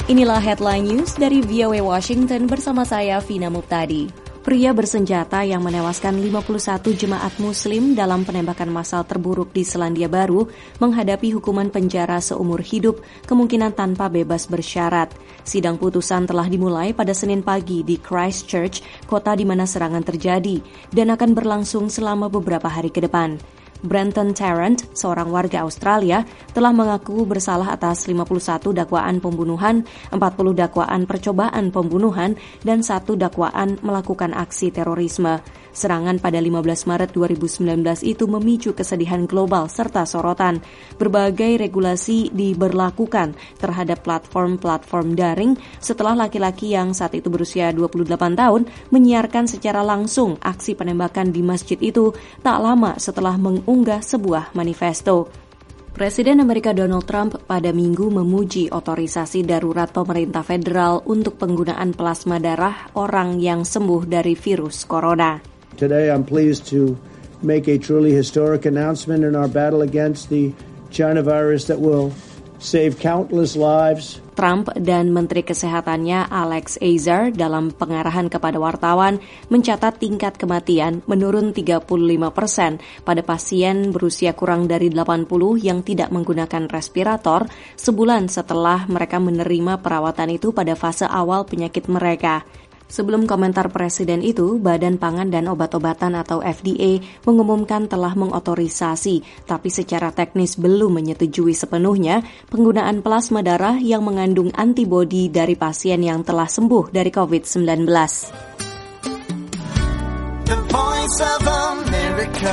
Inilah Headline News dari VOA Washington bersama saya, Vina Muptadi. Pria bersenjata yang menewaskan 51 jemaat muslim dalam penembakan massal terburuk di Selandia Baru menghadapi hukuman penjara seumur hidup, kemungkinan tanpa bebas bersyarat. Sidang putusan telah dimulai pada Senin pagi di Christchurch, kota di mana serangan terjadi, dan akan berlangsung selama beberapa hari ke depan. Brenton Tarrant, seorang warga Australia, telah mengaku bersalah atas 51 dakwaan pembunuhan, 40 dakwaan percobaan pembunuhan, dan 1 dakwaan melakukan aksi terorisme. Serangan pada 15 Maret 2019 itu memicu kesedihan global serta sorotan. Berbagai regulasi diberlakukan terhadap platform-platform daring setelah laki-laki yang saat itu berusia 28 tahun menyiarkan secara langsung aksi penembakan di masjid itu tak lama setelah mengunggah sebuah manifesto. Presiden Amerika Donald Trump pada Minggu memuji otorisasi darurat pemerintah federal untuk penggunaan plasma darah orang yang sembuh dari virus corona. Today I'm pleased to make a truly historic announcement in our battle against the China virus that will save countless lives. Trump dan Menteri Kesehatannya Alex Azar dalam pengarahan kepada wartawan mencatat tingkat kematian menurun 35% pada pasien berusia kurang dari 80 yang tidak menggunakan respirator sebulan setelah mereka menerima perawatan itu pada fase awal penyakit mereka. Sebelum komentar Presiden itu, Badan Pangan dan Obat-obatan atau FDA mengumumkan telah mengotorisasi, tapi secara teknis belum menyetujui sepenuhnya penggunaan plasma darah yang mengandung antibodi dari pasien yang telah sembuh dari COVID-19. The Voice of America.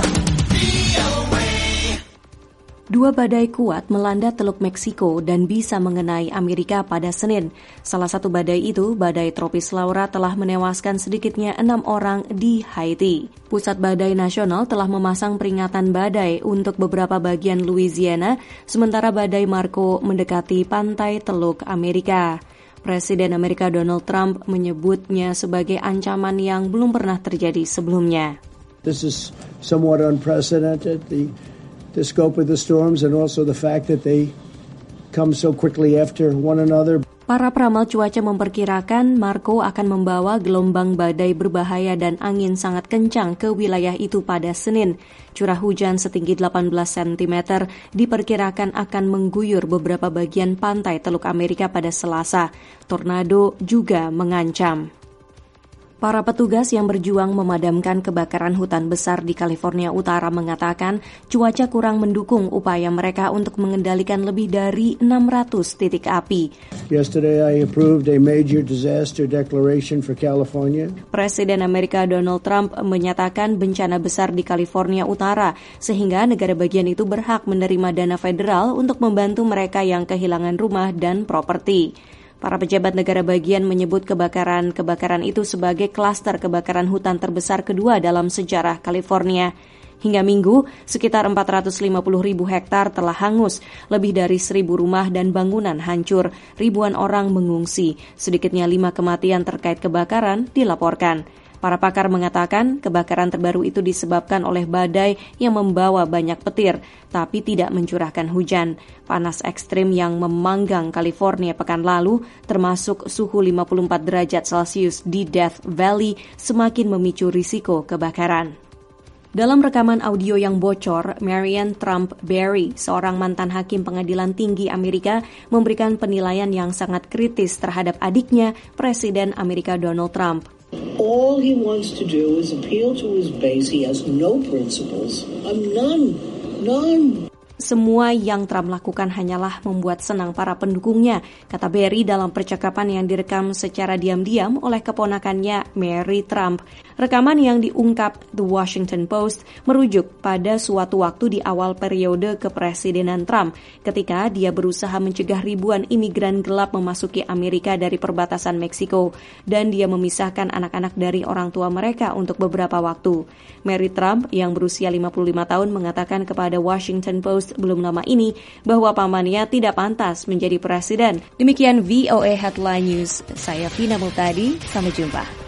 Dua badai kuat melanda Teluk Meksiko dan bisa mengenai Amerika pada Senin. Salah satu badai itu, badai tropis Laura, telah menewaskan sedikitnya 6 orang di Haiti. Pusat Badai Nasional telah memasang peringatan badai untuk beberapa bagian Louisiana, sementara badai Marco mendekati pantai Teluk Amerika. Presiden Amerika Donald Trump menyebutnya sebagai ancaman yang belum pernah terjadi sebelumnya. This is somewhat unprecedented. The scope of the storms and also the fact that they come so quickly after one another. Para peramal cuaca memperkirakan Marco akan membawa gelombang badai berbahaya dan angin sangat kencang ke wilayah itu pada Senin. Curah hujan setinggi 18 cm diperkirakan akan mengguyur beberapa bagian pantai Teluk Amerika pada Selasa. Tornado juga mengancam. Para petugas yang berjuang memadamkan kebakaran hutan besar di California Utara mengatakan cuaca kurang mendukung upaya mereka untuk mengendalikan lebih dari 600 titik api. Yesterday I approved a major disaster declaration for California. Presiden Amerika Donald Trump menyatakan bencana besar di California Utara sehingga negara bagian itu berhak menerima dana federal untuk membantu mereka yang kehilangan rumah dan properti. Para pejabat negara bagian menyebut kebakaran itu sebagai klaster kebakaran hutan terbesar kedua dalam sejarah California. Hingga Minggu, sekitar 450.000 hektar telah hangus, lebih dari 1.000 rumah dan bangunan hancur, ribuan orang mengungsi, sedikitnya 5 kematian terkait kebakaran dilaporkan. Para pakar mengatakan kebakaran terbaru itu disebabkan oleh badai yang membawa banyak petir, tapi tidak mencurahkan hujan. Panas ekstrim yang memanggang California pekan lalu, termasuk suhu 54 derajat Celcius di Death Valley, semakin memicu risiko kebakaran. Dalam rekaman audio yang bocor, Marianne Trump Barry, seorang mantan hakim pengadilan tinggi Amerika, memberikan penilaian yang sangat kritis terhadap adiknya, Presiden Amerika Donald Trump. All he wants to do is appeal to his base. He has no principles. None. Semua yang Trump lakukan hanyalah membuat senang para pendukungnya, kata Barry dalam percakapan yang direkam secara diam-diam oleh keponakannya Mary Trump. Rekaman yang diungkap The Washington Post merujuk pada suatu waktu di awal periode kepresidenan Trump, ketika dia berusaha mencegah ribuan imigran gelap memasuki Amerika dari perbatasan Meksiko, dan dia memisahkan anak-anak dari orang tua mereka untuk beberapa waktu. Mary Trump yang berusia 55 tahun mengatakan kepada Washington Post belum lama ini bahwa pamannya tidak pantas menjadi presiden. Demikian VOA Headline News. Saya Vina Muptadi, sampai jumpa.